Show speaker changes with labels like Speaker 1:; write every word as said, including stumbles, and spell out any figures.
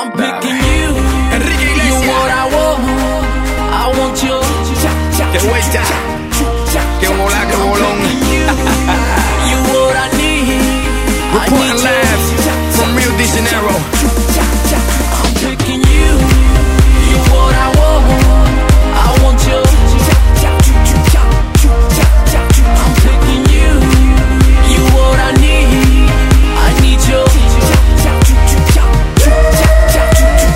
Speaker 1: I'm picking you. Enrique Iglesias. You what I want. I want you. Cha, cha, cha, cha.